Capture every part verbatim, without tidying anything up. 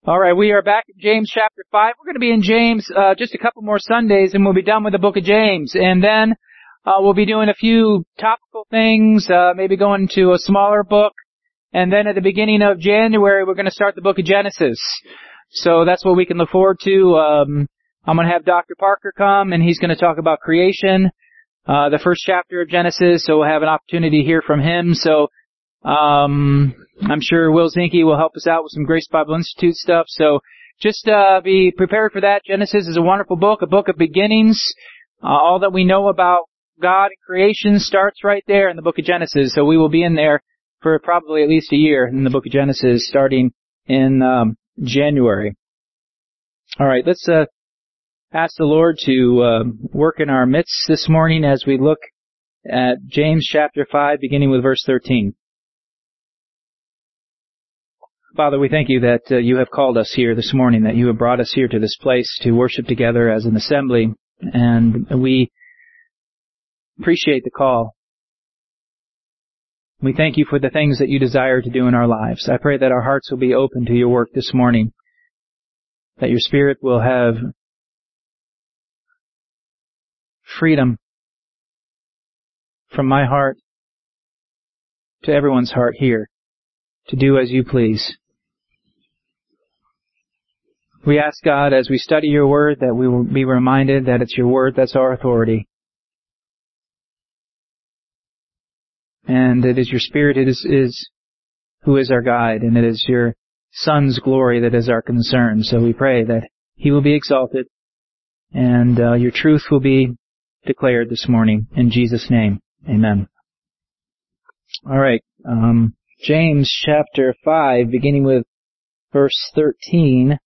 All right, we are back in James chapter five. We're going to be in James uh, just a couple more Sundays, and we'll be done with the book of James. And then uh, we'll be doing a few topical things, uh, maybe going to a smaller book. And then at the beginning of January, we're going to start the book of Genesis. So that's what we can look forward to. Um, I'm going to have Doctor Parker come, and he's going to talk about creation, uh, the first chapter of Genesis. So we'll have an opportunity to hear from him. So Um, I'm sure Will Zinke will help us out with some Grace Bible Institute stuff. So just uh, be prepared for that. Genesis is a wonderful book, a book of beginnings. Uh, all that we know about God and creation starts right there in the book of Genesis. So we will be in there for probably at least a year in the book of Genesis, starting in um, January. All right, let's uh, ask the Lord to uh, work in our midst this morning as we look at James chapter five, beginning with verse thirteen. Father, we thank you that uh, you have called us here this morning, that you have brought us here to this place to worship together as an assembly, and we appreciate the call. We thank you for the things that you desire to do in our lives. I pray that our hearts will be open to your work this morning, that your Spirit will have freedom from my heart to everyone's heart here to do as you please. We ask, God, as we study your word, that we will be reminded that it's your word that's our authority. And it is your Spirit it is, is who is our guide, and it is your Son's glory that is our concern. So we pray that he will be exalted, and uh, your truth will be declared this morning. In Jesus' name, amen. All right, um, James chapter five, beginning with verse thirteen.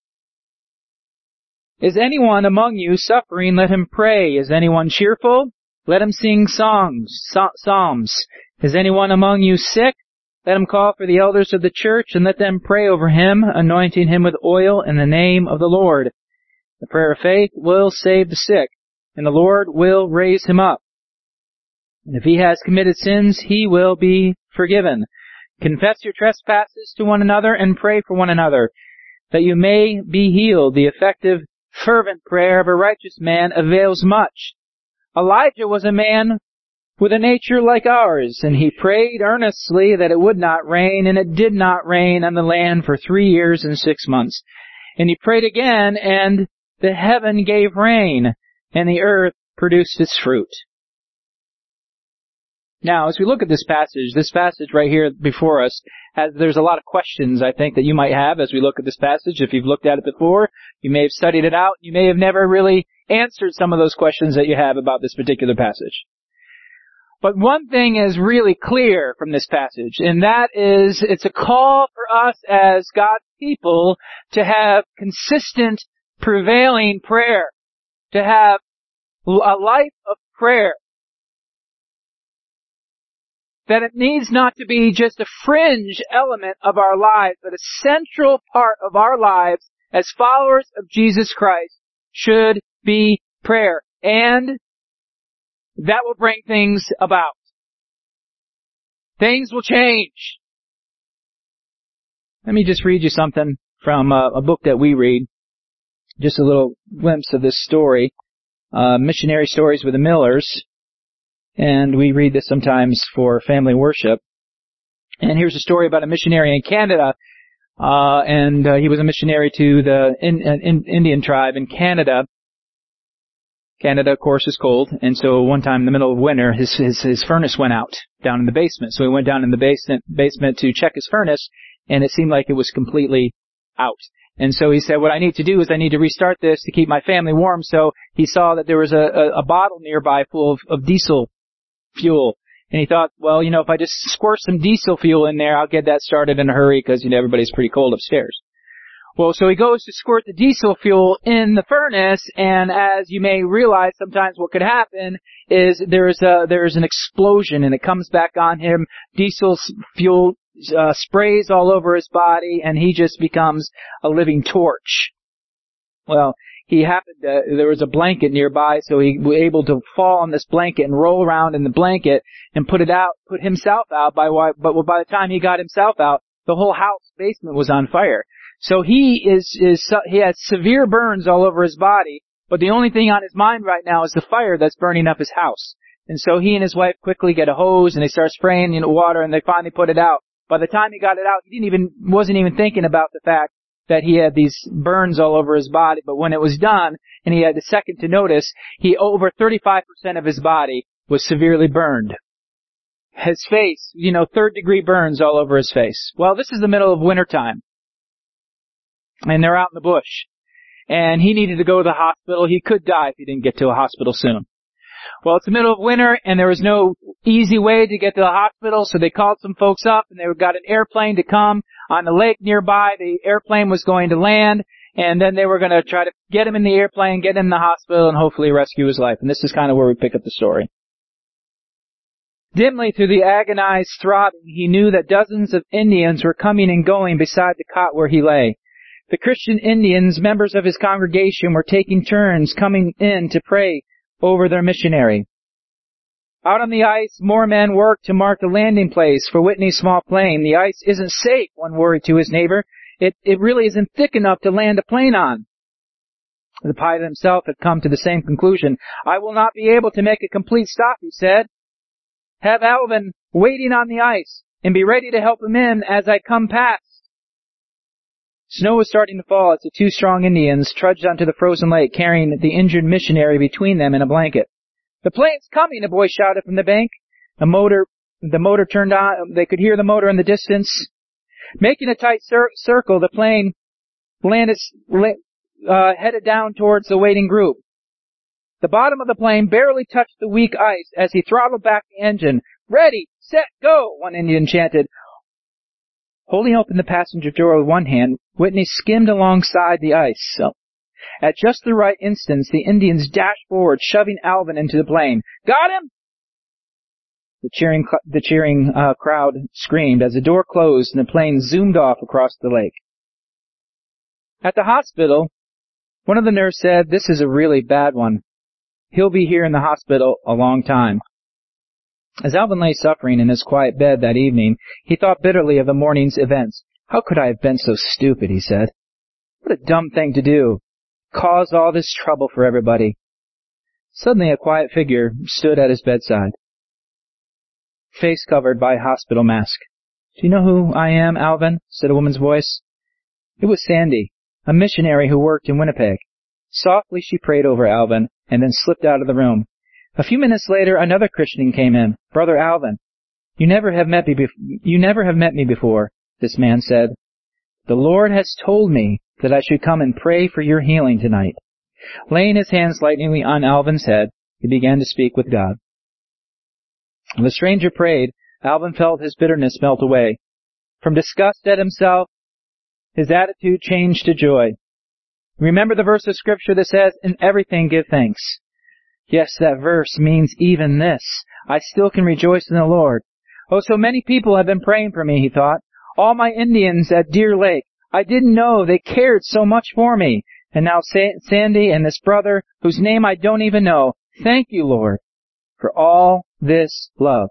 Is anyone among you suffering? Let him pray. Is anyone cheerful? Let him sing songs, so- psalms. Is anyone among you sick? Let him call for the elders of the church and let them pray over him, anointing him with oil in the name of the Lord. The prayer of faith will save the sick, and the Lord will raise him up. And if he has committed sins, he will be forgiven. Confess your trespasses to one another and pray for one another, that you may be healed. The effective fervent prayer of a righteous man avails much. Elijah was a man with a nature like ours, and he prayed earnestly that it would not rain, and it did not rain on the land for three years and six months. And he prayed again, and the heaven gave rain, and the earth produced its fruit. Now, as we look at this passage, this passage right here before us, has, there's a lot of questions, I think, that you might have as we look at this passage. If you've looked at it before, you may have studied it out. You may have never really answered some of those questions that you have about this particular passage. But one thing is really clear from this passage, and that is it's a call for us as God's people to have consistent, prevailing prayer, to have a life of prayer. That it needs not to be just a fringe element of our lives, but a central part of our lives as followers of Jesus Christ should be prayer. And that will bring things about. Things will change. Let me just read you something from a, a book that we read. Just a little glimpse of this story. Uh, Missionary Stories with the Millers. And we read this sometimes for family worship. And here's a story about a missionary in Canada. Uh, and uh, he was a missionary to the in, in, Indian tribe in Canada. Canada, of course, is cold. And so one time in the middle of winter, his, his, his furnace went out down in the basement. So he went down in the basement, basement to check his furnace, and it seemed like it was completely out. And so he said, what I need to do is I need to restart this to keep my family warm. So he saw that there was a, a, a bottle nearby full of, of diesel fuel. And he thought, well, you know, if I just squirt some diesel fuel in there, I'll get that started in a hurry because, you know, everybody's pretty cold upstairs. Well, so he goes to squirt the diesel fuel in the furnace, and as you may realize, sometimes what could happen is there's a, there's an explosion, and it comes back on him. Diesel fuel uh, sprays all over his body, and he just becomes a living torch. Well, he happened to, there was a blanket nearby, so he was able to fall on this blanket and roll around in the blanket and put it out, put himself out. By but by the time he got himself out, the whole house basement was on fire. So he is, is, he has severe burns all over his body, but the only thing on his mind right now is the fire that's burning up his house. And so he and his wife quickly get a hose and they start spraying, you know, water, and they finally put it out. By the time he got it out, he didn't even, wasn't even thinking about the fact that he had these burns all over his body. But when it was done, and he had a second to notice, he, over thirty-five percent of his body was severely burned. His face, you know, third degree burns all over his face. Well, this is the middle of wintertime. And they're out in the bush. And he needed to go to the hospital. He could die if he didn't get to a hospital soon. Well, it's the middle of winter, and there was no easy way to get to the hospital, so they called some folks up, and they got an airplane to come on the lake nearby. The airplane was going to land, and then they were going to try to get him in the airplane, get him in the hospital, and hopefully rescue his life. And this is kind of where we pick up the story. Dimly through the agonized throbbing, he knew that dozens of Indians were coming and going beside the cot where he lay. The Christian Indians, members of his congregation, were taking turns coming in to pray over their missionary. Out on the ice, more men worked to mark the landing place for Whitney's small plane. The ice isn't safe, one worried to his neighbor. It, it really isn't thick enough to land a plane on. The pilot himself had come to the same conclusion. I will not be able to make a complete stop, he said. Have Alvin waiting on the ice and be ready to help him in as I come past. Snow was starting to fall as the two strong Indians trudged onto the frozen lake, carrying the injured missionary between them in a blanket. The plane's coming, a boy shouted from the bank. The motor, the motor turned on. They could hear the motor in the distance. Making a tight cir- circle, the plane landed, uh, headed down towards the waiting group. The bottom of the plane barely touched the weak ice as he throttled back the engine. Ready, set, go, one Indian chanted. Holding open the passenger door with one hand, Whitney skimmed alongside the ice. So, at just the right instant, the Indians dashed forward, shoving Alvin into the plane. Got him! The cheering, the cheering uh, crowd screamed as the door closed and the plane zoomed off across the lake. At the hospital, one of the nurses said, "This is a really bad one. He'll be here in the hospital a long time." As Alvin lay suffering in his quiet bed that evening, he thought bitterly of the morning's events. How could I have been so stupid, he said. What a dumb thing to do. Caused all this trouble for everybody. Suddenly a quiet figure stood at his bedside, face covered by a hospital mask. Do you know who I am, Alvin? Said a woman's voice. It was Sandy, a missionary who worked in Winnipeg. Softly she prayed over Alvin and then slipped out of the room. A few minutes later, another Christian came in. Brother Alvin, you never have met me bef- you never have met me before, this man said. The Lord has told me that I should come and pray for your healing tonight. Laying his hands lightly on Alvin's head, he began to speak with God. When the stranger prayed, Alvin felt his bitterness melt away. From disgust at himself, his attitude changed to joy. Remember the verse of Scripture that says, "In everything give thanks." Yes, that verse means even this. I still can rejoice in the Lord. Oh, so many people have been praying for me, he thought. All my Indians at Deer Lake. I didn't know they cared so much for me. And now Sandy and this brother, whose name I don't even know. Thank you, Lord, for all this love.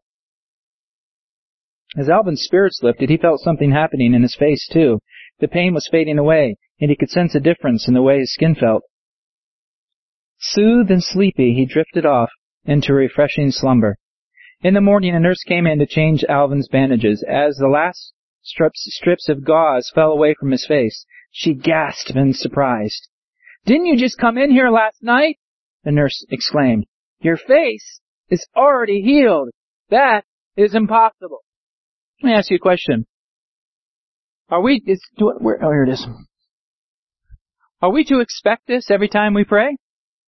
As Alvin's spirits lifted, he felt something happening in his face, too. The pain was fading away, and he could sense a difference in the way his skin felt. Soothed and sleepy, he drifted off into refreshing slumber. In the morning, a nurse came in to change Alvin's bandages. As the last strips, strips of gauze fell away from his face, she gasped in surprise. Didn't you just come in here last night? The nurse exclaimed. Your face is already healed. That is impossible. Let me ask you a question. Are we, is, do, where, oh, here it is. Are we to expect this every time we pray?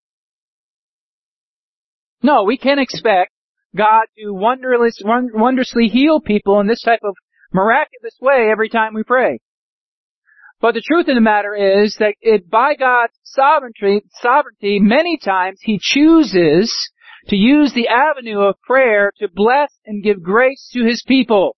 No, we can't expect God to wondrous, wondrously heal people in this type of miraculous way every time we pray. But the truth of the matter is that it, by God's sovereignty, sovereignty, many times He chooses to use the avenue of prayer to bless and give grace to His people.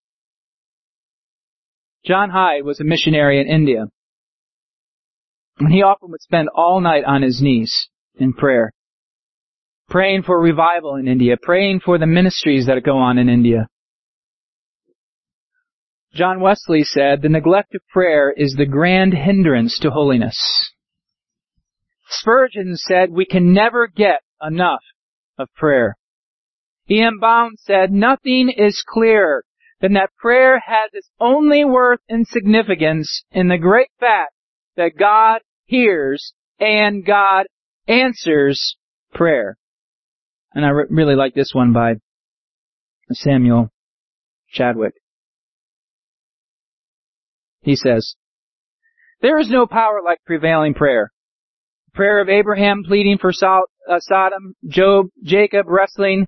John Hyde was a missionary in India, and he often would spend all night on his knees in prayer, praying for revival in India, praying for the ministries that go on in India. John Wesley said, the neglect of prayer is the grand hindrance to holiness. Spurgeon said, we can never get enough of prayer. E M Bounds said, nothing is clearer than that prayer has its only worth and significance in the great fact that God hears and God answers prayer. And I re- really like this one by Samuel Chadwick. He says, there is no power like prevailing prayer. Prayer of Abraham pleading for so- uh, Sodom, Job, Jacob wrestling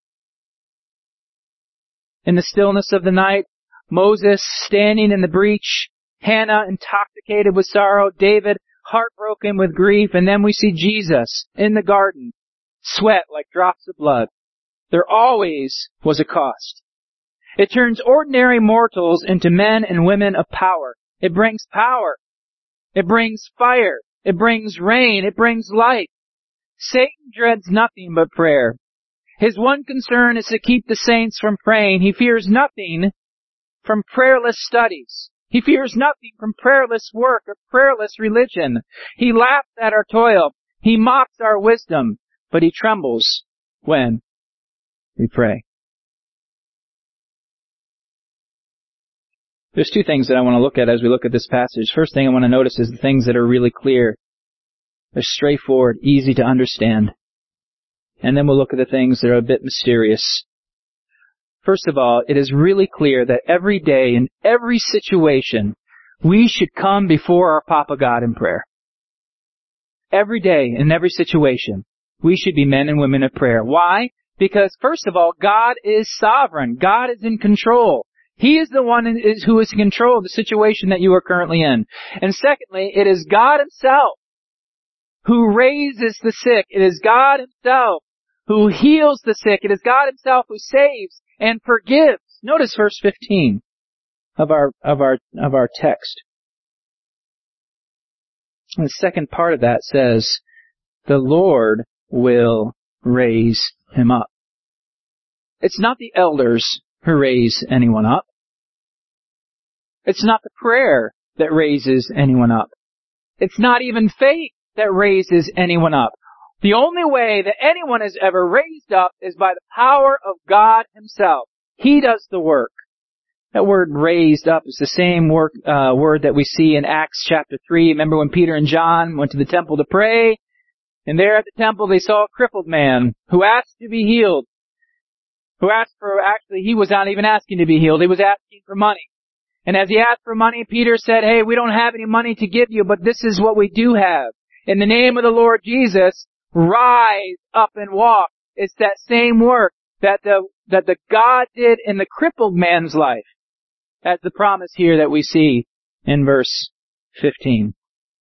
in the stillness of the night, Moses standing in the breach, Hannah intoxicated with sorrow, David heartbroken with grief, and then we see Jesus in the garden, sweat like drops of blood. There always was a cost. It turns ordinary mortals into men and women of power. It brings power. It brings fire. It brings rain. It brings light. Satan dreads nothing but prayer. His one concern is to keep the saints from praying. He fears nothing from prayerless studies. He fears nothing from prayerless work or prayerless religion. He laughs at our toil. He mocks our wisdom. But he trembles when we pray. There's two things that I want to look at as we look at this passage. First thing I want to notice is the things that are really clear. They're straightforward, easy to understand. And then we'll look at the things that are a bit mysterious. First of all, it is really clear that every day, in every situation, we should come before our Papa God in prayer. Every day, in every situation, we should be men and women of prayer. Why? Because, first of all, God is sovereign. God is in control. He is the one who is in control of the situation that you are currently in. And secondly, it is God Himself who raises the sick. It is God Himself who heals the sick. It is God Himself who saves and forgives. Notice verse fifteen of our of our of our text. And the second part of that says, the Lord will raise him up. It's not the elders who raise anyone up. It's not the prayer that raises anyone up. It's not even faith that raises anyone up. The only way that anyone is ever raised up is by the power of God Himself. He does the work. That word raised up is the same work, uh, word that we see in Acts chapter three. Remember when Peter and John went to the temple to pray? And there at the temple they saw a crippled man who asked to be healed. Who asked for, actually he was not even asking to be healed. He was asking for money. And as he asked for money, Peter said, hey, we don't have any money to give you, but this is what we do have. In the name of the Lord Jesus, rise up and walk. It's that same work that the, that the God did in the crippled man's life. That's the promise here that we see in verse fifteen.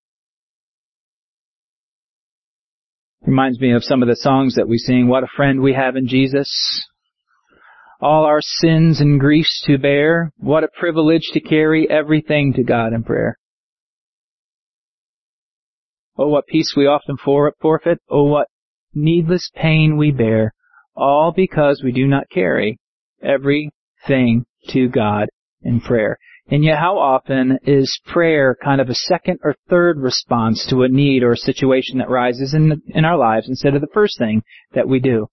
Reminds me of some of the songs that we sing. What a friend we have in Jesus. All our sins and griefs to bear. What a privilege to carry everything to God in prayer. Oh, what peace we often forfeit. Oh, what needless pain we bear. All because we do not carry everything to God in prayer. And yet how often is prayer kind of a second or third response to a need or a situation that rises in, the, in our lives instead of the first thing that we do?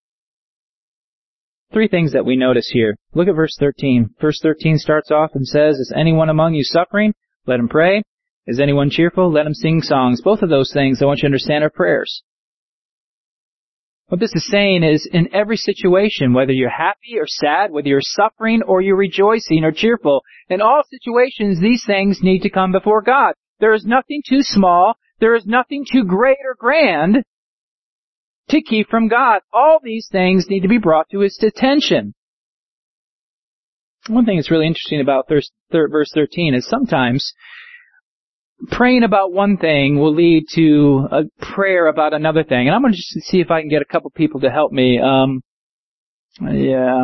Three things that we notice here. Look at verse thirteen. Verse thirteen starts off and says, is anyone among you suffering? Let him pray. Is anyone cheerful? Let him sing songs. Both of those things I want you to understand are prayers. What this is saying is, in every situation, whether you're happy or sad, whether you're suffering or you're rejoicing or cheerful, in all situations, these things need to come before God. There is nothing too small. There is nothing too great or grand to keep from God. All these things need to be brought to His attention. One thing that's really interesting about verse thirteen is sometimes praying about one thing will lead to a prayer about another thing. And I'm going to just see if I can get a couple people to help me. Um, yeah.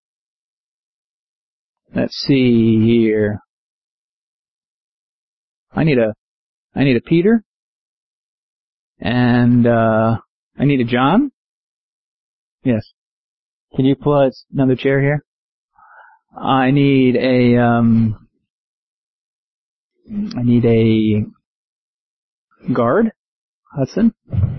Let's see here. I need a, I need a Peter. And, uh, I need a John. Yes. Can you pull out another chair here? I need a, um, I need a guard, Hudson.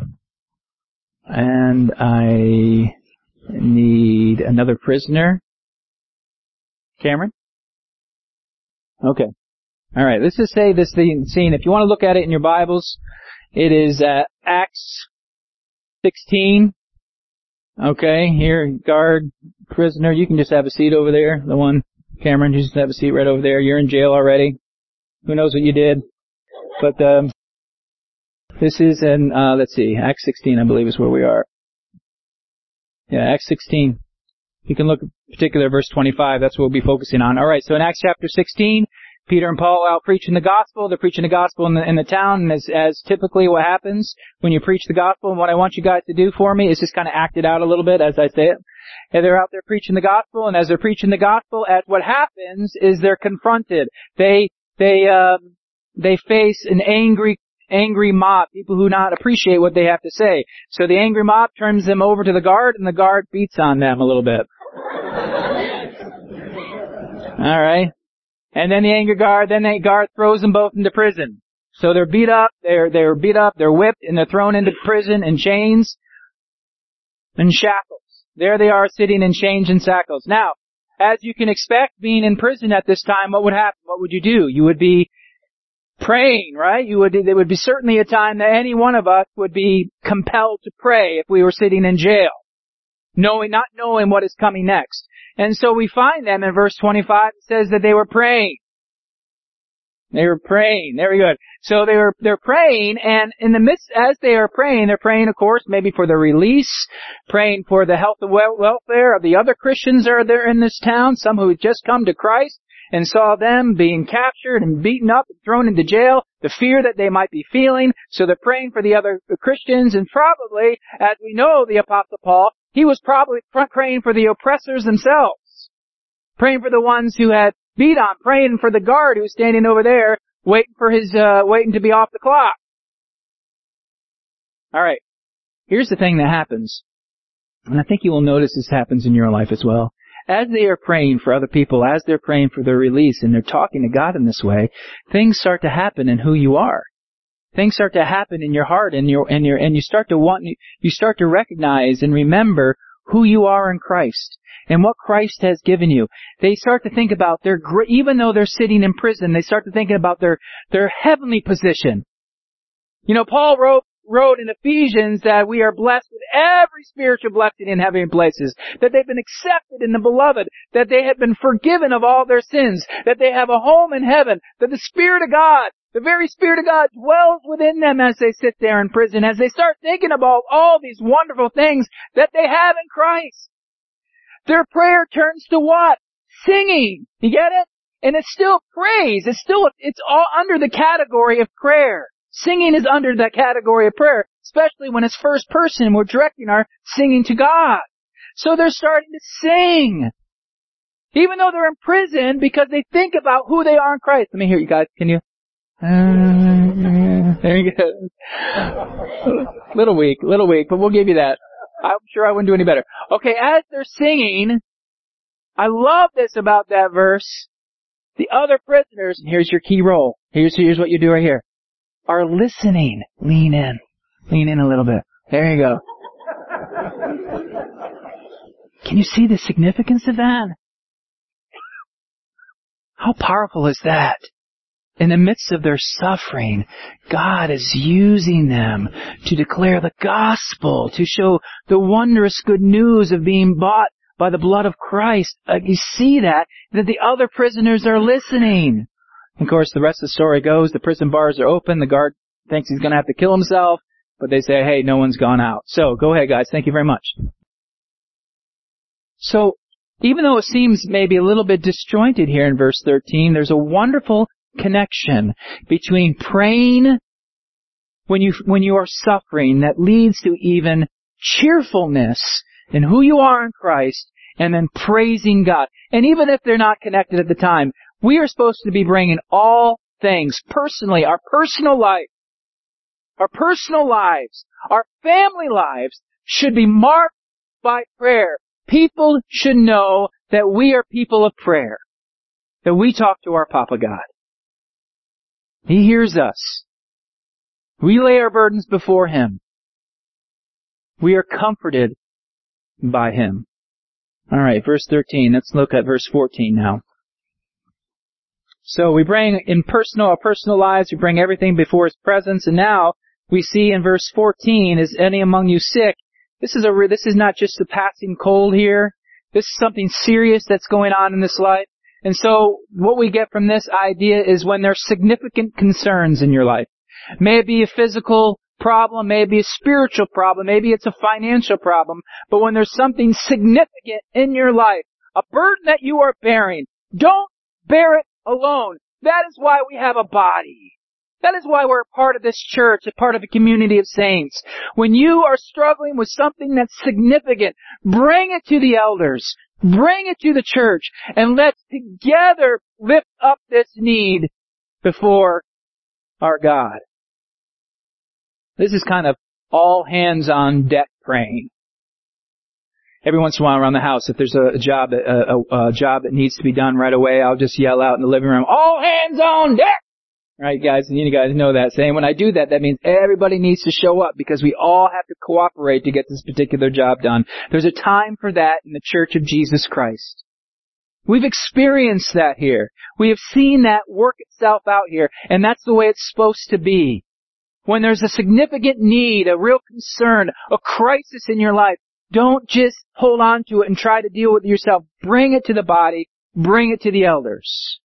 And I need another prisoner, Cameron. Okay. All right. Let's just say this scene. If you want to look at it in your Bibles, it is uh, Acts sixteen. Okay. Here, guard, prisoner. You can just have a seat over there. The one, Cameron, you just have a seat right over there. You're in jail already. Who knows what you did? But um, this is in, uh, let's see, Acts sixteen, I believe, is where we are. Yeah, Acts sixteen. You can look at particular verse twenty-five. That's what we'll be focusing on. All right. So in Acts chapter sixteen. Peter and Paul are out preaching the gospel. They're preaching the gospel in the, in the town, and as, as typically what happens when you preach the gospel, and what I want you guys to do for me is just kind of act it out a little bit as I say it. And they're out there preaching the gospel, and as they're preaching the gospel, as what happens is they're confronted. They, they, um, they face an angry, angry mob, people who not appreciate what they have to say. So the angry mob turns them over to the guard, and the guard beats on them a little bit. All right. And then the angry guard, then the guard throws them both into prison. So they're beat up, they're, they're beat up, they're whipped, and they're thrown into prison in chains and shackles. There they are sitting in chains and shackles. Now, as you can expect, being in prison at this time, what would happen? What would you do? You would be praying, right? You would, there would be certainly a time that any one of us would be compelled to pray if we were sitting in jail, knowing, not knowing what is coming next. And so we find them in verse twenty-five. It says that they were praying. They were praying. Very good. So they were, they're praying, and in the midst, as they are praying, they're praying, of course, maybe for the release, praying for the health and welfare of the other Christians that are there in this town, some who had just come to Christ and saw them being captured and beaten up and thrown into jail, the fear that they might be feeling. So they're praying for the other Christians, and probably, as we know, the Apostle Paul, he was probably praying for the oppressors themselves, praying for the ones who had beat on, praying for the guard who's standing over there, waiting for his, uh, waiting to be off the clock. All right. Here's the thing that happens, and I think you will notice this happens in your life as well. As they are praying for other people, as they're praying for their release, and they're talking to God in this way, things start to happen in who you are. Things start to happen in your heart, and your and your and you start to want you start to recognize and remember who you are in Christ and what Christ has given you. They start to think about their even though they're sitting in prison, they start to think about their their heavenly position. You know, Paul wrote wrote in Ephesians that we are blessed with every spiritual blessing in heavenly places, that they've been accepted in the beloved, that they have been forgiven of all their sins, that they have a home in heaven, that the Spirit of God, the very Spirit of God dwells within them as they sit there in prison, as they start thinking about all these wonderful things that they have in Christ. Their prayer turns to what? Singing. You get it? And it's still praise. It's still, it's all under the category of prayer. Singing is under that category of prayer, especially when it's first person. We're directing our singing to God. So they're starting to sing. Even though they're in prison, because they think about who they are in Christ. Let me hear you guys. Can you? Uh, there you go. Little weak, little weak, but we'll give you that. I'm sure I wouldn't do any better. Okay, as they're singing, I love this about that verse. The other prisoners, and here's your key role. Here's, here's what you do right here. Are listening. Lean in. Lean in a little bit. There you go. Can you see the significance of that? How powerful is that? In the midst of their suffering, God is using them to declare the gospel, to show the wondrous good news of being bought by the blood of Christ. Uh, you see that, that the other prisoners are listening. Of course, the rest of the story goes, the prison bars are open, the guard thinks he's going to have to kill himself, but they say, hey, no one's gone out. So, go ahead, guys. Thank you very much. So, even though it seems maybe a little bit disjointed here in verse thirteen, there's a wonderful connection between praying when you when you are suffering that leads to even cheerfulness in who you are in Christ, and then praising God. And even if they're not connected at the time, we are supposed to be bringing all things personally, our personal life, our personal lives, our family lives should be marked by prayer. People should know that we are people of prayer, that we talk to our Papa God. He hears us. We lay our burdens before Him. We are comforted by Him. All right, verse thirteen. Let's look at verse fourteen now. So we bring in personal, our personal lives, we bring everything before His presence, and now we see in verse fourteen, is any among you sick? This is a, this is not just a passing cold here. This is something serious that's going on in this life. And so what we get from this idea is when there's significant concerns in your life. May it be a physical problem, may it be a spiritual problem, maybe it's a financial problem, but when there's something significant in your life, a burden that you are bearing, don't bear it alone. That is why we have a body. That is why we're a part of this church, a part of a community of saints. When you are struggling with something that's significant, bring it to the elders. Bring it to the church. And let's together lift up this need before our God. This is kind of all hands on deck praying. Every once in a while around the house, if there's a job, a, a, a job that needs to be done right away, I'll just yell out in the living room, all hands on deck! Right, guys? And you guys know that saying. When I do that, that means everybody needs to show up because we all have to cooperate to get this particular job done. There's a time for that in the Church of Jesus Christ. We've experienced that here. We have seen that work itself out here, and that's the way it's supposed to be. When there's a significant need, a real concern, a crisis in your life, don't just hold on to it and try to deal with it yourself. Bring it to the body. Bring it to the elders.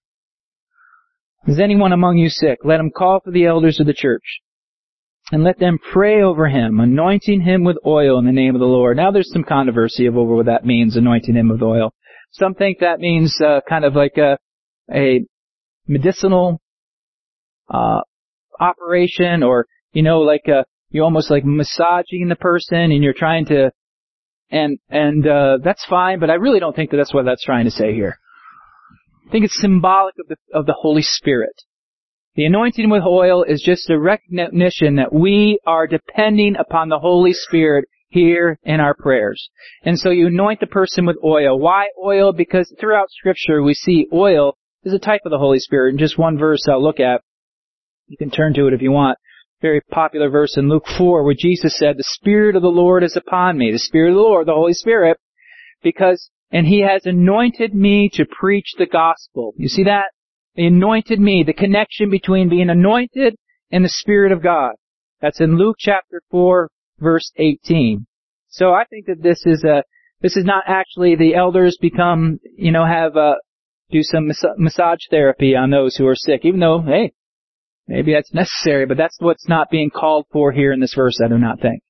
Is anyone among you sick? Let him call for the elders of the church, and let them pray over him, anointing him with oil in the name of the Lord. Now there's some controversy over what that means, anointing him with oil. Some think that means uh, kind of like a, a medicinal uh, operation, or, you know, like a, you're almost like massaging the person, and you're trying to, and and uh, that's fine, but I really don't think that that's what that's trying to say here. I think it's symbolic of the of the Holy Spirit. The anointing with oil is just a recognition that we are depending upon the Holy Spirit here in our prayers. And so you anoint the person with oil. Why oil? Because throughout Scripture we see oil is a type of the Holy Spirit. In just one verse I'll look at, you can turn to it if you want. Very popular verse in Luke four where Jesus said, the Spirit of the Lord is upon me. The Spirit of the Lord, the Holy Spirit, because and He has anointed me to preach the gospel. You see that? He anointed me, the connection between being anointed and the Spirit of God. That's in Luke chapter four, verse eighteen. So I think that this is a, this is not actually the elders become, you know, have, uh, do some mas- massage therapy on those who are sick, even though, hey, maybe that's necessary, but that's what's not being called for here in this verse, I do not think.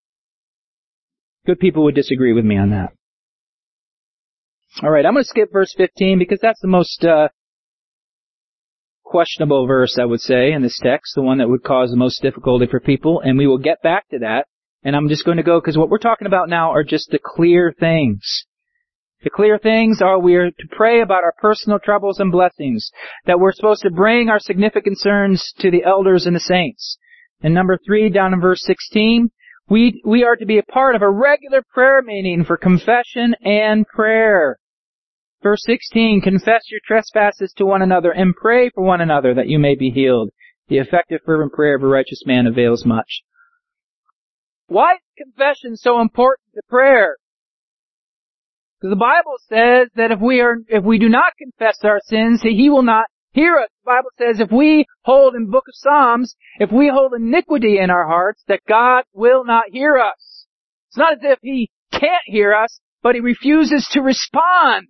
Good people would disagree with me on that. All right, I'm going to skip verse fifteen because that's the most uh, questionable verse, I would say, in this text, the one that would cause the most difficulty for people, and we will get back to that. And I'm just going to go, because what we're talking about now are just the clear things. The clear things are we are to pray about our personal troubles and blessings, that we're supposed to bring our significant concerns to the elders and the saints. And number three, down in verse sixteen, we we are to be a part of a regular prayer meeting for confession and prayer. Verse sixteen, confess your trespasses to one another and pray for one another that you may be healed. The effective fervent prayer of a righteous man avails much. Why is confession so important to prayer? Because the Bible says that if we are, if we do not confess our sins, He will not hear us. The Bible says if we hold, in the book of Psalms, if we hold iniquity in our hearts, that God will not hear us. It's not as if He can't hear us, but He refuses to respond.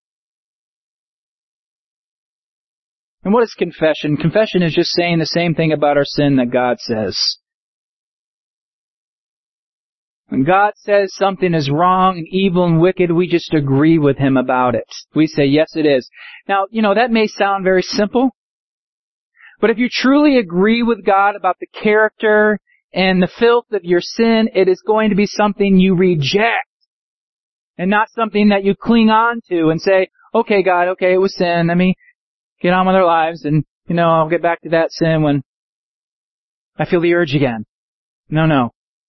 And what is confession? Confession is just saying the same thing about our sin that God says. When God says something is wrong and evil and wicked, we just agree with Him about it. We say, yes, it is. Now, you know, that may sound very simple, but if you truly agree with God about the character and the filth of your sin, it is going to be something you reject and not something that you cling on to and say, okay, God, okay, it was sin. Let me get on with our lives, and, you know, I'll get back to that sin when I feel the urge again. No, no.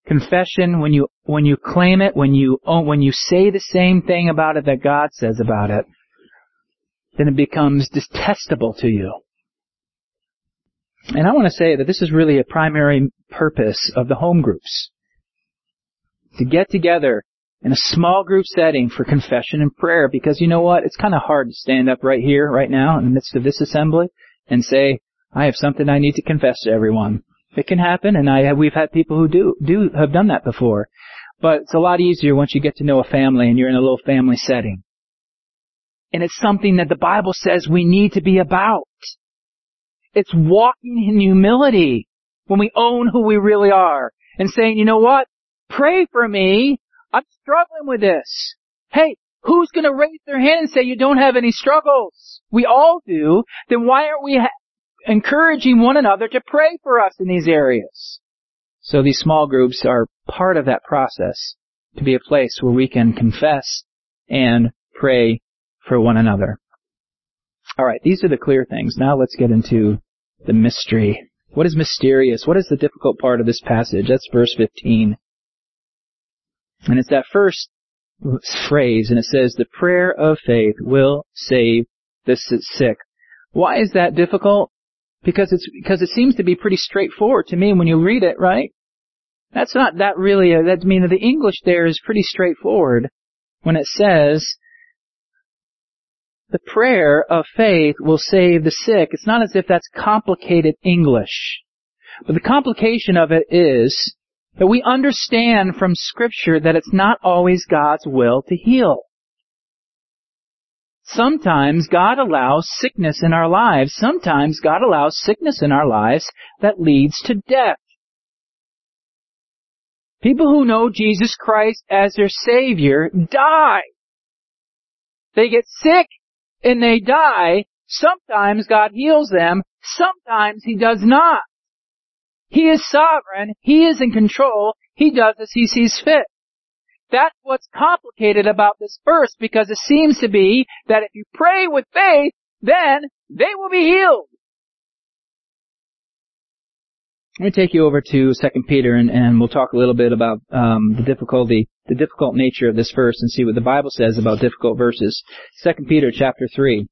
Confession, when you when you claim it, when you when you say the same thing about it that God says about it, then it becomes detestable to you. And I want to say that this is really a primary purpose of the home groups. To get together in a small group setting for confession and prayer, because you know what? It's kind of hard to stand up right here, right now, in the midst of this assembly and say, I have something I need to confess to everyone. It can happen, and I have, we've had people who do, do have done that before. But it's a lot easier once you get to know a family and you're in a little family setting. And it's something that the Bible says we need to be about. It's walking in humility when we own who we really are and saying, you know what? Pray for me. I'm struggling with this. Hey, who's going to raise their hand and say you don't have any struggles? We all do. Then why aren't we ha- encouraging one another to pray for us in these areas? So these small groups are part of that process to be a place where we can confess and pray for one another. All right, these are the clear things. Now let's get into the mystery. What is mysterious? What is the difficult part of this passage? That's verse fifteen. And it's that first phrase, and it says, the prayer of faith will save the sick. Why is that difficult? Because it's because it seems to be pretty straightforward to me when you read it, right? That's not that really, a, that I mean, the English there is pretty straightforward when it says, the prayer of faith will save the sick. It's not as if that's complicated English. But the complication of it is that we understand from Scripture that it's not always God's will to heal. Sometimes God allows sickness in our lives. Sometimes God allows sickness in our lives that leads to death. People who know Jesus Christ as their Savior die. They get sick and they die. Sometimes God heals them. Sometimes He does not. He is sovereign. He is in control. He does as He sees fit. That's what's complicated about this verse, because it seems to be that if you pray with faith, then they will be healed. Let me take you over to Second Peter, and, and we'll talk a little bit about um, the difficulty, the difficult nature of this verse, and see what the Bible says about difficult verses. Second Peter chapter three.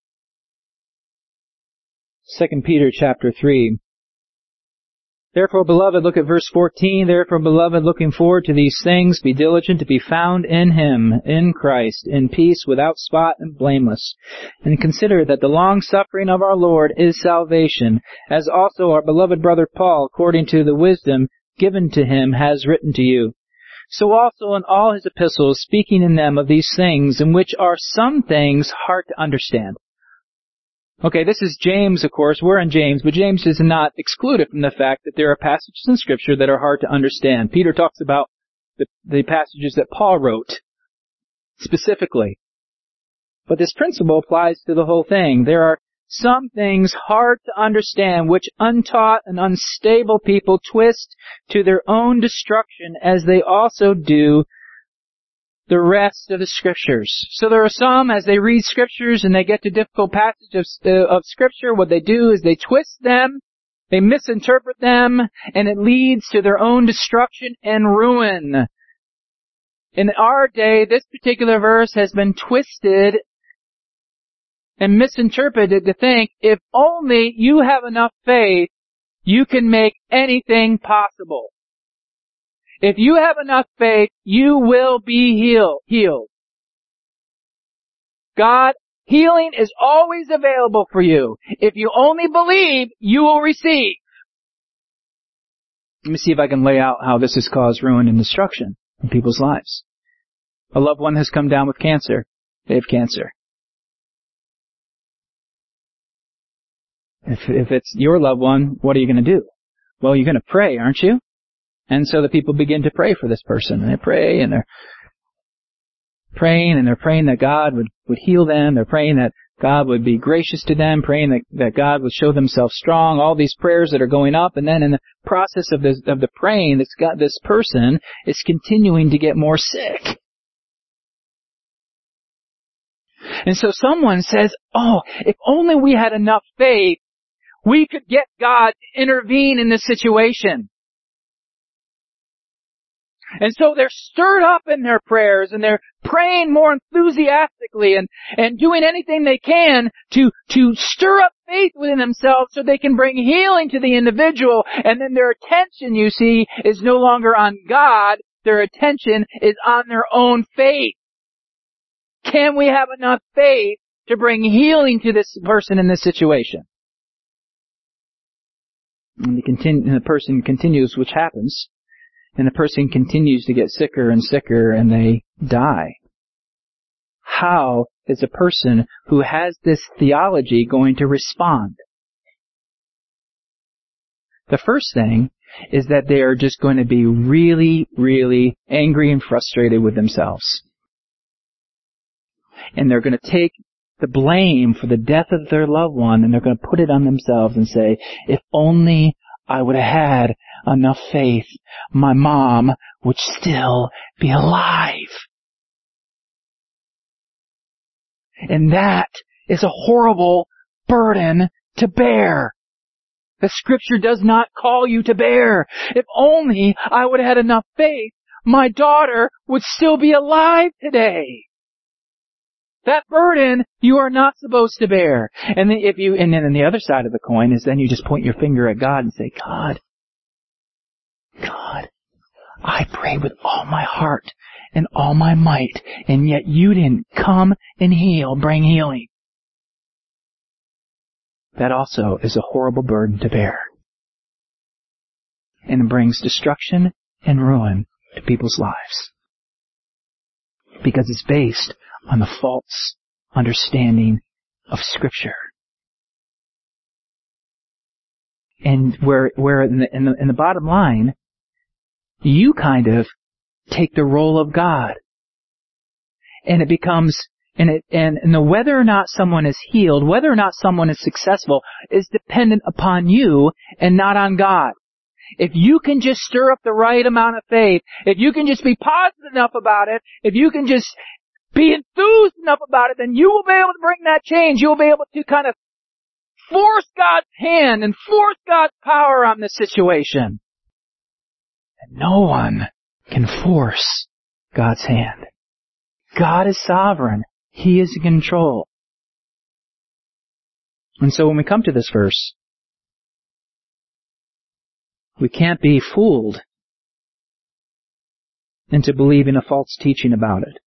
Second Peter chapter three. Therefore, beloved, look at verse fourteen. Therefore, beloved, looking forward to these things, be diligent to be found in Him, in Christ, in peace, without spot and blameless. And consider that the long suffering of our Lord is salvation, as also our beloved brother Paul, according to the wisdom given to him, has written to you. So also in all his epistles, speaking in them of these things, in which are some things hard to understand. Okay, this is James, of course. We're in James, but James is not excluded from the fact that there are passages in Scripture that are hard to understand. Peter talks about the, the passages that Paul wrote specifically. But this principle applies to the whole thing. There are some things hard to understand which untaught and unstable people twist to their own destruction, as they also do the rest of the Scriptures. So there are some, as they read Scriptures and they get to difficult passages of, uh, of Scripture, what they do is they twist them, they misinterpret them, and it leads to their own destruction and ruin. In our day, this particular verse has been twisted and misinterpreted to think, if only you have enough faith, you can make anything possible. If you have enough faith, you will be healed. healed. God, healing is always available for you. If you only believe, you will receive. Let me see if I can lay out how this has caused ruin and destruction in people's lives. A loved one has come down with cancer. They have cancer. If, if it's your loved one, what are you going to do? Well, you're going to pray, aren't you? And so the people begin to pray for this person. And they pray, and they're praying, and they're praying that God would, would heal them. They're praying that God would be gracious to them, praying that, that God would show themselves strong. All these prayers that are going up, and then in the process of this, of the praying, this, God, this person is continuing to get more sick. And so someone says, oh, if only we had enough faith, we could get God to intervene in this situation. And so they're stirred up in their prayers, and they're praying more enthusiastically and, and doing anything they can to, to stir up faith within themselves so they can bring healing to the individual. And then their attention, you see, is no longer on God. Their attention is on their own faith. Can we have enough faith to bring healing to this person in this situation? And the, continu- and the person continues, which happens, and the person continues to get sicker and sicker, and they die. How is a person who has this theology going to respond? The first thing is that they are just going to be really, really angry and frustrated with themselves. And they're going to take the blame for the death of their loved one, and they're going to put it on themselves and say, if only I would have had enough faith, my mom would still be alive. And that is a horrible burden to bear. The Scripture does not call you to bear. If only I would have had enough faith, my daughter would still be alive today. That burden you are not supposed to bear. And then if you, and then on the other side of the coin is then you just point your finger at God and say, God, God, I prayed with all my heart and all my might, and yet you didn't come and heal, bring healing. That also is a horrible burden to bear. And it brings destruction and ruin to people's lives. Because it's based on the false understanding of Scripture. And where, where in the, in the, in the bottom line, you kind of take the role of God. And it becomes, and it, and, and the whether or not someone is healed, whether or not someone is successful, is dependent upon you and not on God. If you can just stir up the right amount of faith, if you can just be positive enough about it, if you can just be enthused enough about it, then you will be able to bring that change. You will be able to kind of force God's hand and force God's power on this situation. And no one can force God's hand. God is sovereign. He is in control. And so when we come to this verse, we can't be fooled into believing a false teaching about it.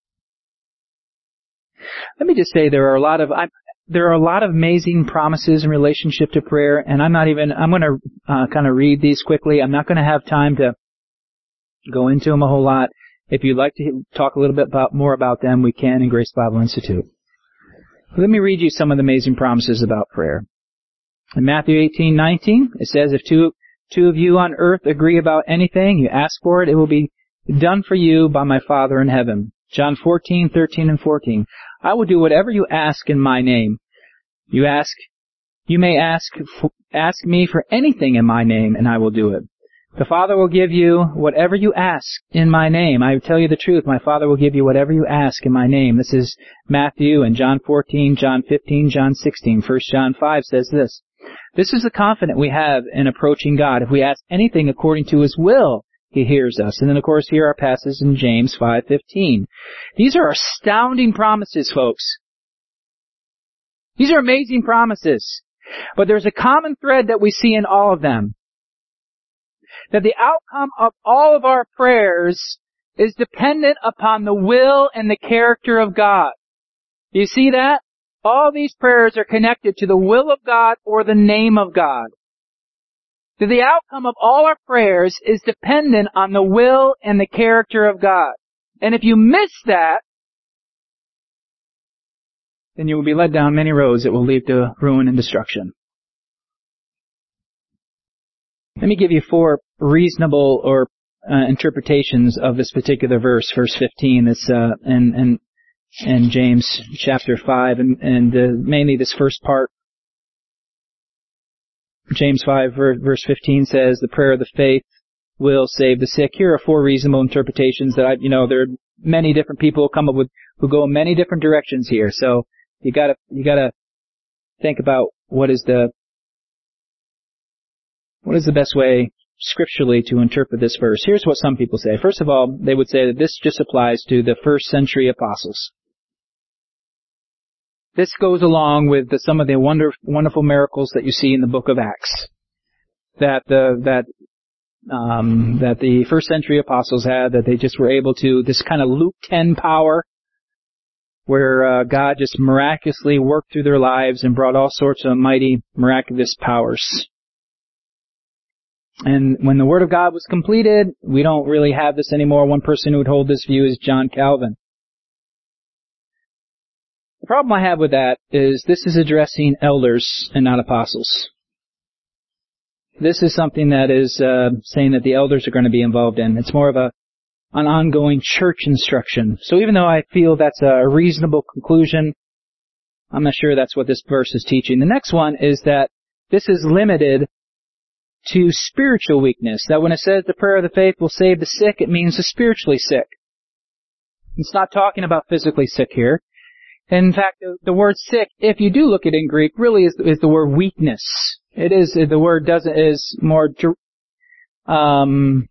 Let me just say there are a lot of I'm, there are a lot of amazing promises in relationship to prayer, and I'm not even I'm going to uh, kind of read these quickly. I'm not going to have time to go into them a whole lot. If you'd like to talk a little bit about more about them, we can in Grace Bible Institute. Let me read you some of the amazing promises about prayer. In Matthew eighteen nineteen, it says, "If two two of you on earth agree about anything, you ask for it, it will be done for you by my Father in heaven." John fourteen thirteen and fourteen. "I will do whatever you ask in my name. You ask, you may ask, ask me for anything in my name, and I will do it. The Father will give you whatever you ask in my name. I tell you the truth, my Father will give you whatever you ask in my name." This is Matthew and John fourteen, John fifteen, John sixteen. First John five says this. "This is the confidence we have in approaching God. If we ask anything according to His will, He hears us." And then, of course, here are passages in James five fifteen. These are astounding promises, folks. These are amazing promises. But there's a common thread that we see in all of them. That the outcome of all of our prayers is dependent upon the will and the character of God. You see that? All these prayers are connected to the will of God or the name of God. That the outcome of all our prayers is dependent on the will and the character of God. And if you miss that, then you will be led down many roads that will lead to ruin and destruction. Let me give you four reasonable or uh, interpretations of this particular verse, verse fifteen. It's uh, in, in, in James chapter five, and, and uh, mainly this first part. James five verse fifteen says, "The prayer of the faith will save the sick." Here are four reasonable interpretations that I, you know, there are many different people who come up with who go in many different directions here. So you gotta you gotta think about what is the what is the best way scripturally to interpret this verse. Here's what some people say. First of all, they would say that this just applies to the first century apostles. This goes along with the, some of the wonder, wonderful miracles that you see in the book of Acts. That the, that, um, that the first century apostles had, that they just were able to, this kind of Luke ten power, where uh, God just miraculously worked through their lives and brought all sorts of mighty, miraculous powers. And when the Word of God was completed, we don't really have this anymore. One person who would hold this view is John Calvin. The problem I have with that is this is addressing elders and not apostles. This is something that is uh, saying that the elders are going to be involved in. It's more of a an ongoing church instruction. So even though I feel that's a reasonable conclusion, I'm not sure that's what this verse is teaching. The next one is that this is limited to spiritual weakness. That when it says the prayer of the faith will save the sick, it means the spiritually sick. It's not talking about physically sick here. In fact, the, the word sick, if you do look at it in Greek, really is, is the word weakness. It is, the word doesn't, is more, um,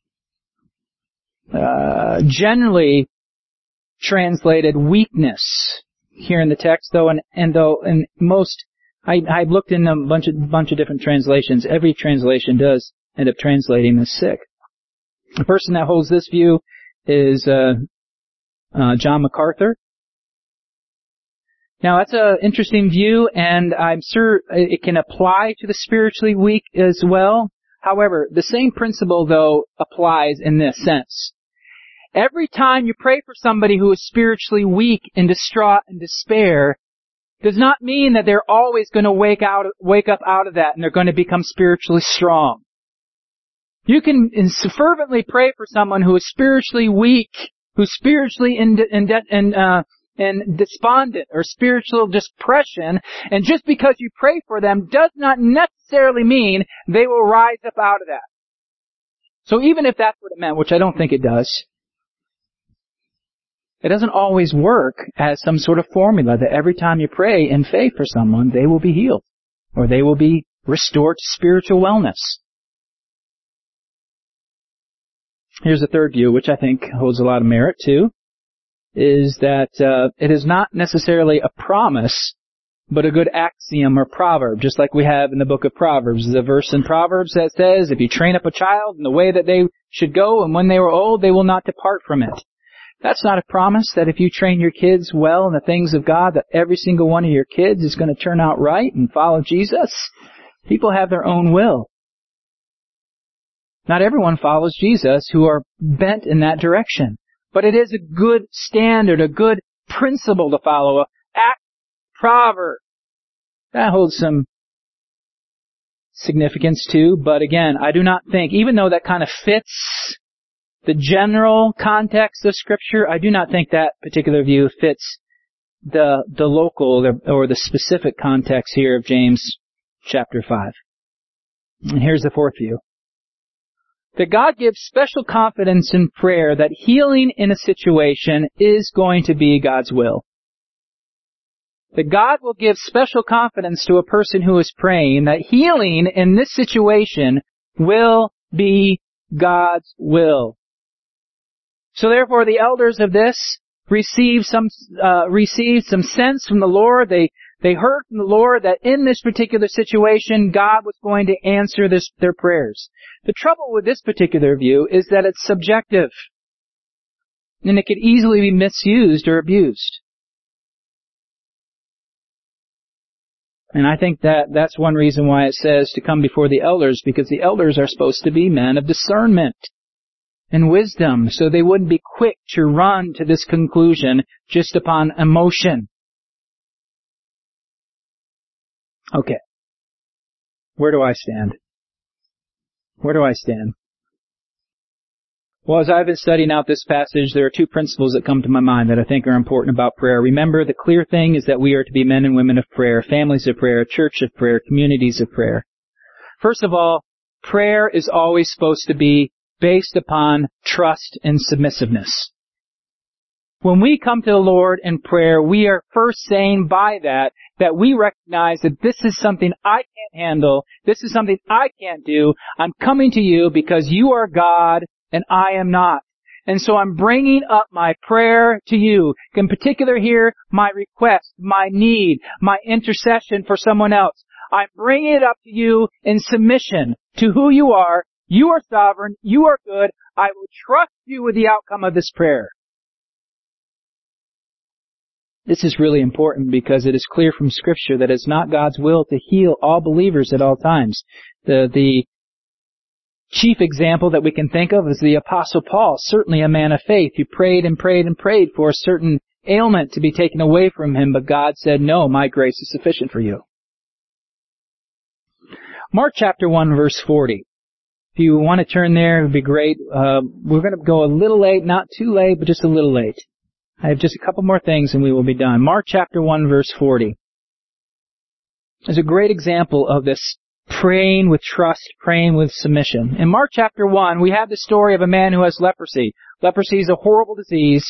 uh, generally translated weakness here in the text, though, and, and though, in most, I, I've looked in a bunch of, bunch of different translations. Every translation does end up translating as sick. The person that holds this view is, uh, uh, John MacArthur. Now, that's an interesting view, and I'm sure it can apply to the spiritually weak as well. However, the same principle, though, applies in this sense. Every time you pray for somebody who is spiritually weak and distraught and despair, does not mean that they're always going to wake out, wake up out of that and they're going to become spiritually strong. You can fervently pray for someone who is spiritually weak, who's spiritually in, in, in uh, and despondent or spiritual depression, and just because you pray for them does not necessarily mean they will rise up out of that. So even if that's what it meant, which I don't think it does, it doesn't always work as some sort of formula that every time you pray in faith for someone, they will be healed or they will be restored to spiritual wellness. Here's a third view, which I think holds a lot of merit too. Is that uh, it is not necessarily a promise, but a good axiom or proverb, just like we have in the book of Proverbs. There's a verse in Proverbs that says, if you train up a child in the way that they should go, and when they were old, they will not depart from it. That's not a promise that if you train your kids well in the things of God, that every single one of your kids is going to turn out right and follow Jesus. People have their own will. Not everyone follows Jesus who are bent in that direction. But it is a good standard, a good principle to follow, a act proverb. That holds some significance too, but again, I do not think, even though that kind of fits the general context of Scripture, I do not think that particular view fits the the local or the specific context here of James chapter five. And here's the fourth view. That God gives special confidence in prayer that healing in a situation is going to be God's will. That God will give special confidence to a person who is praying that healing in this situation will be God's will. So therefore the elders of this received some, uh, received some sense from the Lord. They They heard from the Lord that in this particular situation, God was going to answer this, their prayers. The trouble with this particular view is that it's subjective, and it could easily be misused or abused. And I think that that's one reason why it says to come before the elders, because the elders are supposed to be men of discernment and wisdom, so they wouldn't be quick to run to this conclusion just upon emotion. Okay. Where do I stand? Where do I stand? Well, as I've been studying out this passage, there are two principles that come to my mind that I think are important about prayer. Remember, the clear thing is that we are to be men and women of prayer, families of prayer, a church of prayer, communities of prayer. First of all, prayer is always supposed to be based upon trust and submissiveness. When we come to the Lord in prayer, we are first saying by that, that we recognize that this is something I can't handle. This is something I can't do. I'm coming to you because you are God and I am not. And so I'm bringing up my prayer to you. In particular here, my request, my need, my intercession for someone else. I'm bringing it up to you in submission to who you are. You are sovereign. You are good. I will trust you with the outcome of this prayer. This is really important because it is clear from Scripture that it's not God's will to heal all believers at all times. The, the chief example that we can think of is the Apostle Paul, certainly a man of faith who prayed and prayed and prayed for a certain ailment to be taken away from him, but God said, no, my grace is sufficient for you. Mark chapter one, verse forty. If you want to turn there, it would be great. Uh, we're going to go a little late, not too late, but just a little late. I have just a couple more things and we will be done. Mark chapter one, verse forty. There's a great example of this praying with trust, praying with submission. In Mark chapter one, we have the story of a man who has leprosy. Leprosy is a horrible disease.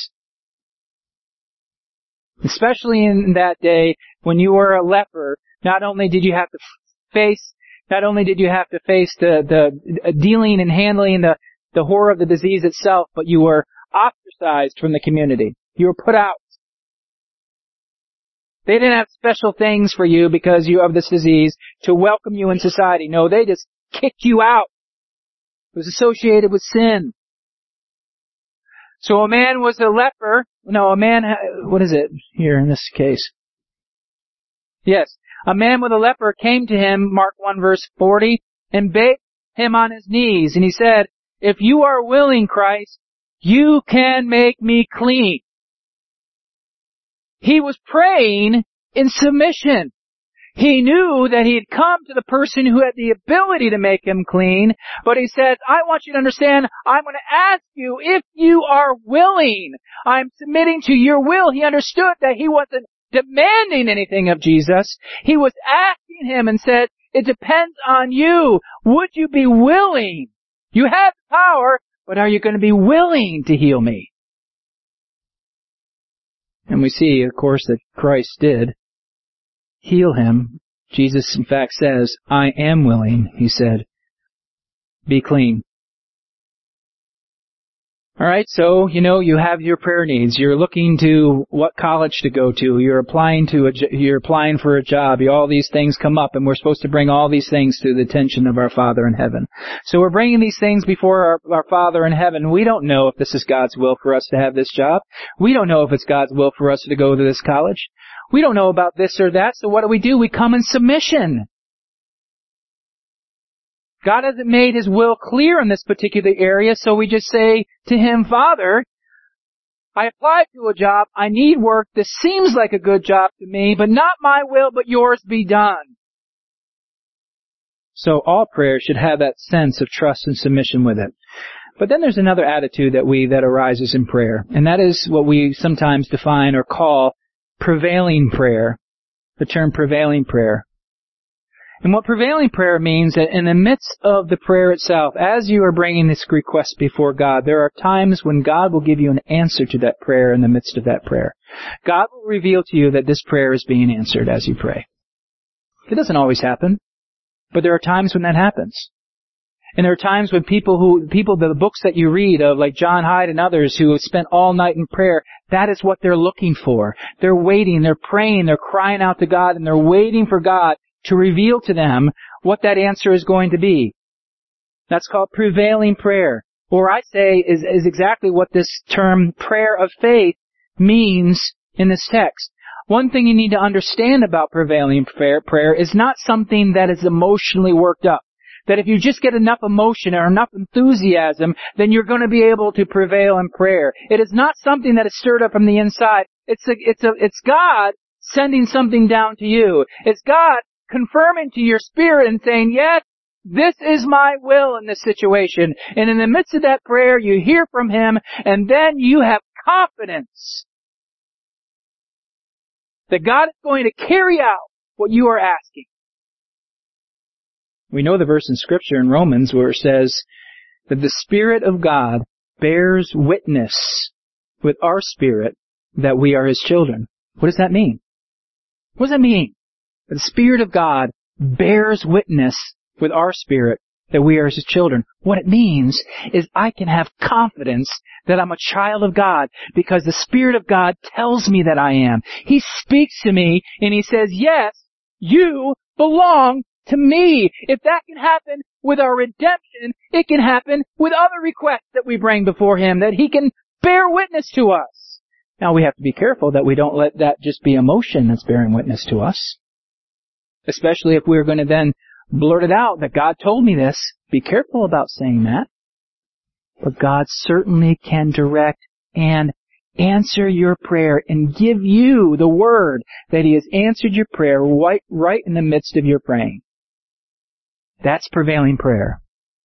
Especially in that day, when you were a leper, not only did you have to face, not only did you have to face the, the dealing and handling the, the horror of the disease itself, but you were ostracized from the community. You were put out. They didn't have special things for you because you have this disease to welcome you in society. No, they just kicked you out. It was associated with sin. So a man was a leper. No, a man, what is it here in this case? Yes. A man with a leper came to him, Mark one verse forty, and begged him on his knees. And he said, if you are willing, Christ, you can make me clean. He was praying in submission. He knew that he had come to the person who had the ability to make him clean, but he said, I want you to understand, I'm going to ask you if you are willing. I'm submitting to your will. He understood that he wasn't demanding anything of Jesus. He was asking him and said, it depends on you. Would you be willing? You have the power, but are you going to be willing to heal me? And we see, of course, that Christ did heal him. Jesus, in fact, says, I am willing, he said, be clean. All right, so, you know, you have your prayer needs. You're looking to what college to go to. You're applying to a, you're applying for a job. You, all these things come up, and we're supposed to bring all these things to the attention of our Father in heaven. So we're bringing these things before our, our Father in heaven. We don't know if this is God's will for us to have this job. We don't know if it's God's will for us to go to this college. We don't know about this or that, so what do we do? We come in submission. God hasn't made His will clear in this particular area, so we just say to Him, Father, I applied to a job, I need work, this seems like a good job to me, but not my will, but yours be done. So all prayer should have that sense of trust and submission with it. But then there's another attitude that we, that arises in prayer, and that is what we sometimes define or call prevailing prayer, the term prevailing prayer. And what prevailing prayer means that in the midst of the prayer itself, as you are bringing this request before God, there are times when God will give you an answer to that prayer in the midst of that prayer. God will reveal to you that this prayer is being answered as you pray. It doesn't always happen, but there are times when that happens. And there are times when people who, people, the books that you read of, like John Hyde and others who have spent all night in prayer, that is what they're looking for. They're waiting, they're praying, they're crying out to God, and they're waiting for God to reveal to them what that answer is going to be. That's called prevailing prayer. Or I say is, is exactly what this term prayer of faith means in this text. One thing you need to understand about prevailing prayer, prayer is not something that is emotionally worked up. That if you just get enough emotion or enough enthusiasm, then you're going to be able to prevail in prayer. It is not something that is stirred up from the inside. It's a, it's a, it's God sending something down to you. It's God confirming to your spirit and saying, yes, this is my will in this situation. And in the midst of that prayer, you hear from Him, and then you have confidence that God is going to carry out what you are asking. We know the verse in Scripture in Romans where it says that the Spirit of God bears witness with our spirit that we are His children. What does that mean? What does that mean? The Spirit of God bears witness with our spirit that we are His children. What it means is I can have confidence that I'm a child of God because the Spirit of God tells me that I am. He speaks to me and He says, yes, you belong to me. If that can happen with our redemption, it can happen with other requests that we bring before Him, that He can bear witness to us. Now we have to be careful that we don't let that just be emotion that's bearing witness to us. Especially if we're going to then blurt it out that God told me this. Be careful about saying that. But God certainly can direct and answer your prayer and give you the word that He has answered your prayer right, right in the midst of your praying. That's prevailing prayer.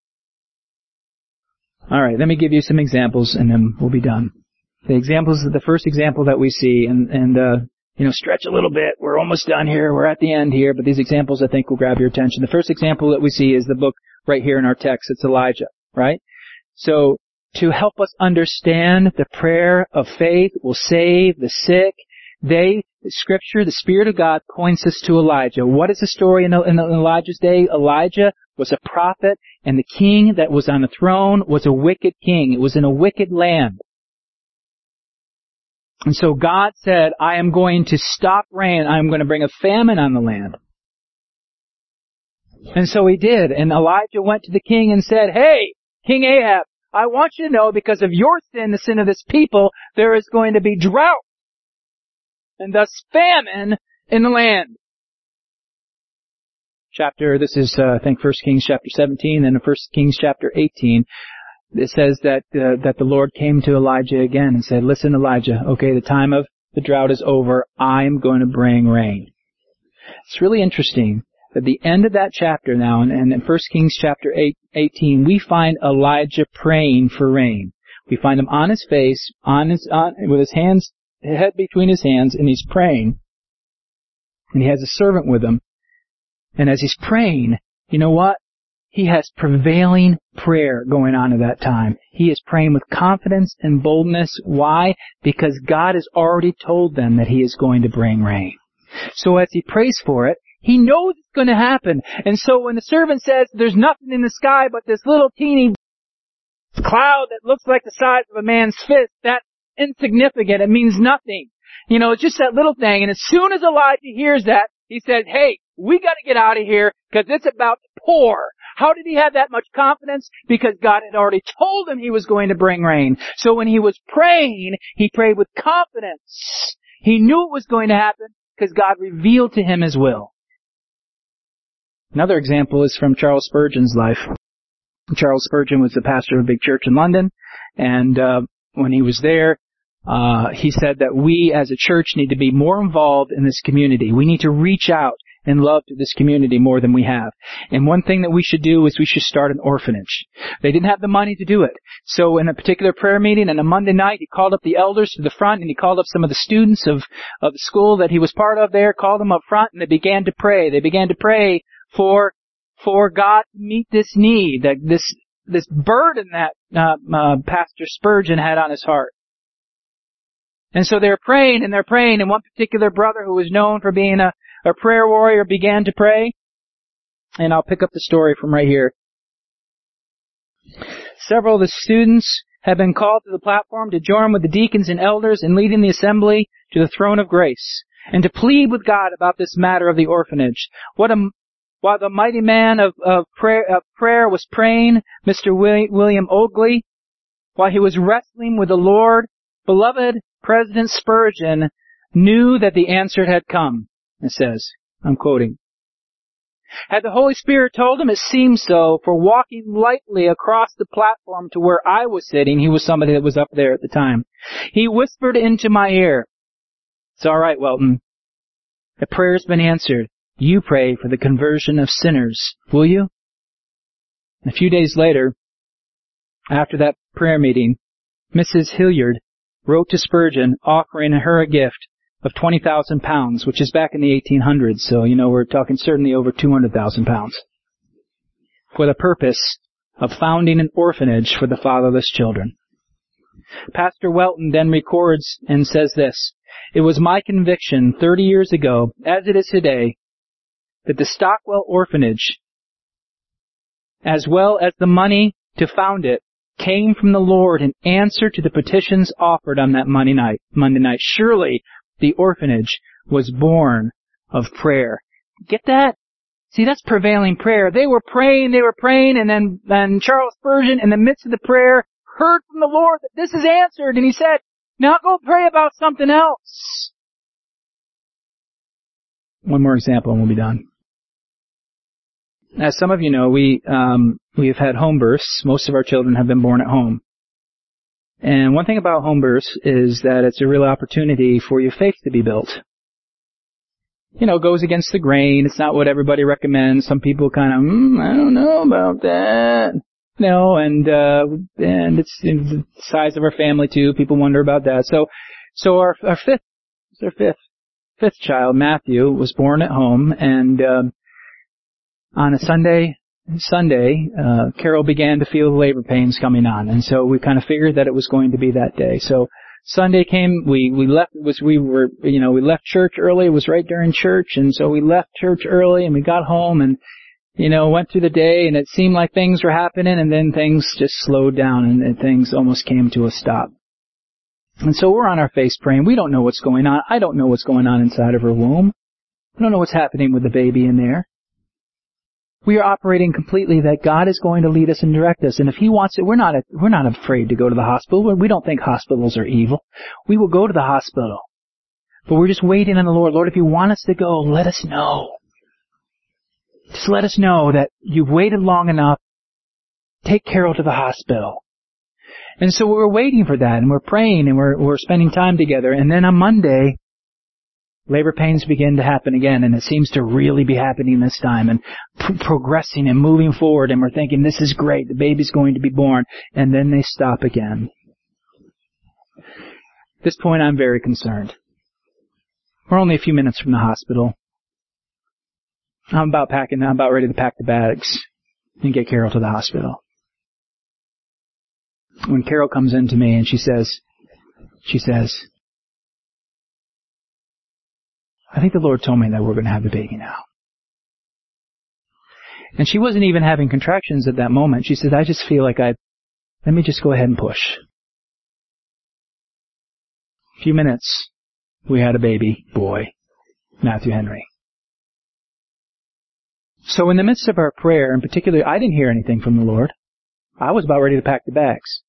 All right, let me give you some examples and then we'll be done. The examples, the first example that we see, and, and uh, you know, stretch a little bit. We're almost done here. We're at the end here, but these examples I think will grab your attention. The first example that we see is the book right here in our text. It's Elijah, right? So, to help us understand the prayer of faith will save the sick, they, the Scripture, the Spirit of God points us to Elijah. What is the story in, in Elijah's day? Elijah was a prophet, and the king that was on the throne was a wicked king. It was in a wicked land. And so God said, I am going to stop rain. I am going to bring a famine on the land. And so He did. And Elijah went to the king and said, hey, King Ahab, I want you to know because of your sin, the sin of this people, there is going to be drought and thus famine in the land. Chapter, this is, uh, I think, First Kings chapter seventeen, and First Kings chapter eighteen. It says that uh, that the Lord came to Elijah again and said, listen, Elijah, okay, the time of the drought is over. I'm going to bring rain. It's really interesting. At the end of that chapter now, and in First Kings chapter eighteen, we find Elijah praying for rain. We find him on his face, on his, on, with his hands, head between his hands, and he's praying. And he has a servant with him. And as he's praying, you know what? He has prevailing prayer going on at that time. He is praying with confidence and boldness. Why? Because God has already told them that He is going to bring rain. So as he prays for it, he knows it's going to happen. And so when the servant says there's nothing in the sky but this little teeny cloud that looks like the size of a man's fist, that's insignificant. It means nothing. You know, it's just that little thing. And as soon as Elijah hears that, he says, hey, we got to get out of here because it's about to pour. How did he have that much confidence? Because God had already told him He was going to bring rain. So when he was praying, he prayed with confidence. He knew it was going to happen because God revealed to him His will. Another example is from Charles Spurgeon's life. Charles Spurgeon was the pastor of a big church in London, and uh, when he was there, uh, he said that we as a church need to be more involved in this community. We need to reach out and love to this community more than we have. And one thing that we should do is we should start an orphanage. They didn't have the money to do it. So in a particular prayer meeting on a Monday night, he called up the elders to the front and he called up some of the students of, of the school that he was part of there, called them up front, and they began to pray. They began to pray for, for God to meet this need, that this, this burden that, uh, uh, Pastor Spurgeon had on his heart. And so they're praying and they're praying, and one particular brother who was known for being a, a prayer warrior began to pray. And I'll pick up the story from right here. Several of the students have been called to the platform to join with the deacons and elders in leading the assembly to the throne of grace and to plead with God about this matter of the orphanage. What a, while the mighty man of, of, prayer, of prayer was praying, Mister William Ogley, while he was wrestling with the Lord, beloved President Spurgeon knew that the answer had come. It says, I'm quoting, had the Holy Spirit told him, it seemed so, for walking lightly across the platform to where I was sitting, he was somebody that was up there at the time, he whispered into my ear, it's all right, Welton. The prayer's been answered. You pray for the conversion of sinners, will you? And a few days later, after that prayer meeting, Missus Hilliard wrote to Spurgeon offering her a gift of twenty thousand pounds, which is back in the eighteen hundreds, so, you know, we're talking certainly over two hundred thousand pounds, for the purpose of founding an orphanage for the fatherless children. Pastor Welton then records and says this, "It was my conviction thirty years ago, as it is today, that the Stockwell Orphanage, as well as the money to found it, came from the Lord in answer to the petitions offered on that Monday night. Monday night. Surely the orphanage was born of prayer." Get that? See, that's prevailing prayer. They were praying, they were praying, and then and Charles Spurgeon, in the midst of the prayer, heard from the Lord that this is answered, and he said, "Now go pray about something else." One more example and we'll be done. As some of you know, we um, we have had home births. Most of our children have been born at home. And one thing about home births is that it's a real opportunity for your faith to be built. You know, goes against the grain. It's not what everybody recommends. Some people kind of, mm, I don't know about that. You know, and, uh, and it's the size of our family too. People wonder about that. So, so our, our fifth, our fifth, fifth child, Matthew, was born at home, and, um, on a Sunday, Sunday, uh, Carol began to feel the labor pains coming on. And so we kind of figured that it was going to be that day. So, Sunday came, we, we left, it was, we were, you know, we left church early, it was right during church, and so we left church early and we got home and, you know, went through the day, and it seemed like things were happening, and then things just slowed down and, and things almost came to a stop. And so we're on our face praying. We don't know what's going on. I don't know what's going on inside of her womb. I don't know what's happening with the baby in there. We are operating completely that God is going to lead us and direct us. And if He wants it, we're not, we're not afraid to go to the hospital. We don't think hospitals are evil. We will go to the hospital. But we're just waiting on the Lord. Lord, if you want us to go, let us know. Just let us know that you've waited long enough. Take Carol to the hospital. And so we're waiting for that, and we're praying, and we're, we're spending time together. And then on Monday, labor pains begin to happen again, and it seems to really be happening this time, and p- progressing and moving forward, and we're thinking, this is great, the baby's going to be born, and then they stop again. At this point, I'm very concerned. We're only a few minutes from the hospital. I'm about packing, I'm about ready to pack the bags and get Carol to the hospital. When Carol comes in to me and she says, she says, "I think the Lord told me that we're going to have the baby now." And she wasn't even having contractions at that moment. She said, "I just feel like I, let me just go ahead and push." A few minutes, we had a baby boy, Matthew Henry. So in the midst of our prayer, in particular, I didn't hear anything from the Lord. I was about ready to pack the bags.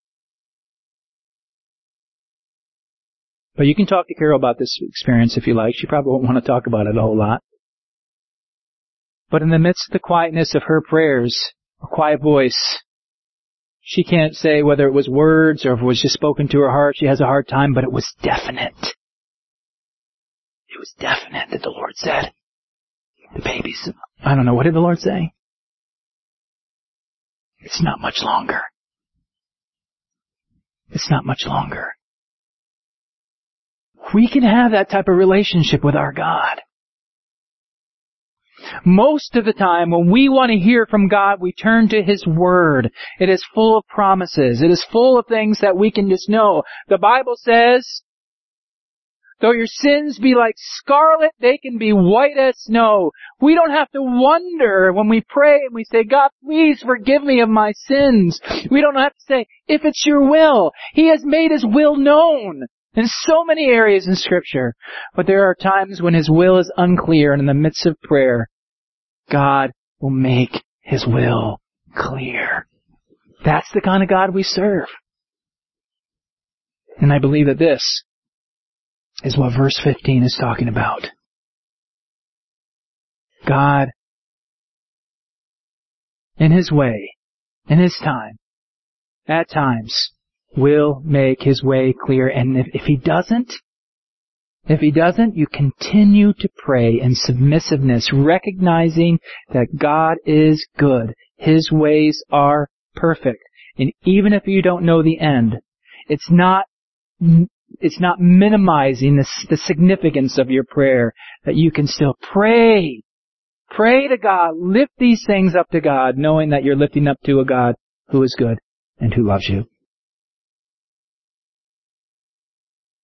But you can talk to Carol about this experience if you like. She probably won't want to talk about it a whole lot. But in the midst of the quietness of her prayers, a quiet voice, she can't say whether it was words or if it was just spoken to her heart. She has a hard time, but it was definite. It was definite that the Lord said, the baby's, I don't know, what did the Lord say? It's not much longer. It's not much longer. We can have that type of relationship with our God. Most of the time, when we want to hear from God, we turn to His Word. It is full of promises. It is full of things that we can just know. The Bible says, though your sins be like scarlet, they can be white as snow. We don't have to wonder when we pray and we say, God, please forgive me of my sins. We don't have to say, if it's your will. He has made His will known in so many areas in Scripture. But there are times when His will is unclear, and in the midst of prayer, God will make His will clear. That's the kind of God we serve. And I believe that this is what verse fifteen is talking about. God, in His way, in His time, at times, will make His way clear. And if, if He doesn't, if He doesn't, you continue to pray in submissiveness, recognizing that God is good. His ways are perfect. And even if you don't know the end, it's not It's not minimizing the, the significance of your prayer, that you can still pray. Pray to God. Lift these things up to God, knowing that you're lifting up to a God who is good and who loves you.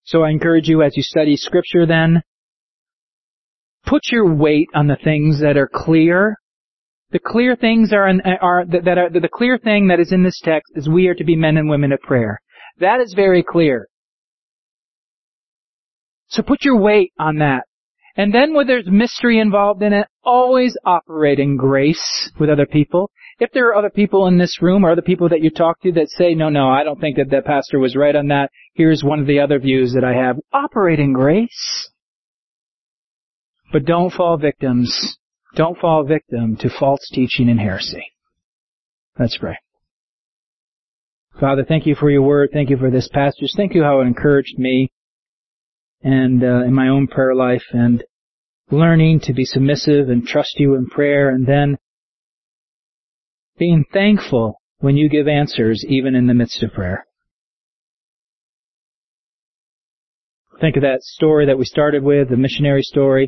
So I encourage you, as you study Scripture then, put your weight on the things that are clear. The clear things are, in, are that are the clear thing that is in this text is we are to be men and women of prayer. That is very clear. So put your weight on that. And then when there's mystery involved in it, always operate in grace with other people. If there are other people in this room or other people that you talk to that say, no, no, I don't think that that pastor was right on that. Here's one of the other views that I have. Operate in grace. But don't fall victims. Don't fall victim to false teaching and heresy. Let's pray. Father, thank you for your word. Thank you for this passage. Thank you how it encouraged me and uh, in my own prayer life and learning to be submissive and trust you in prayer and then being thankful when you give answers even in the midst of prayer. Think of that story that we started with, the missionary story.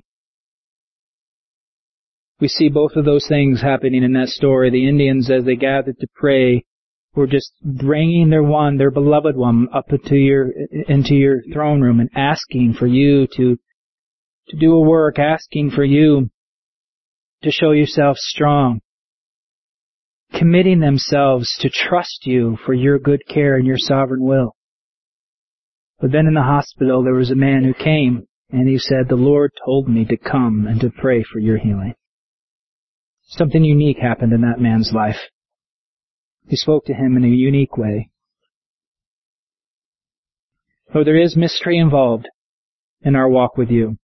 We see both of those things happening in that story. The Indians, as they gathered to pray, were just bringing their one, their beloved one, up into your into your throne room and asking for you to to do a work, asking for you to show yourself strong, committing themselves to trust you for your good care and your sovereign will. But then in the hospital, there was a man who came and he said, the Lord told me to come and to pray for your healing. Something unique happened in that man's life. He spoke to him in a unique way. Though there is mystery involved in our walk with you,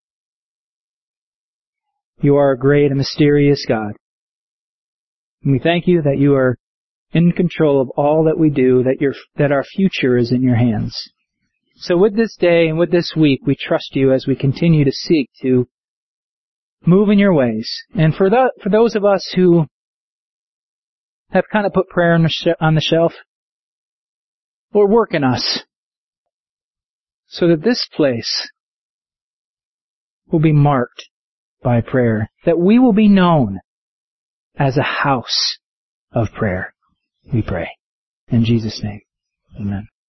you are a great and mysterious God. And we thank you that you are in control of all that we do, that your that our future is in your hands. So with this day and with this week, we trust you as we continue to seek to move in your ways. And for the, for those of us who have kind of put prayer on the, sh- on the shelf, Lord, work in us so that this place will be marked by prayer, that we will be known as a house of prayer, we pray. In Jesus' name, amen.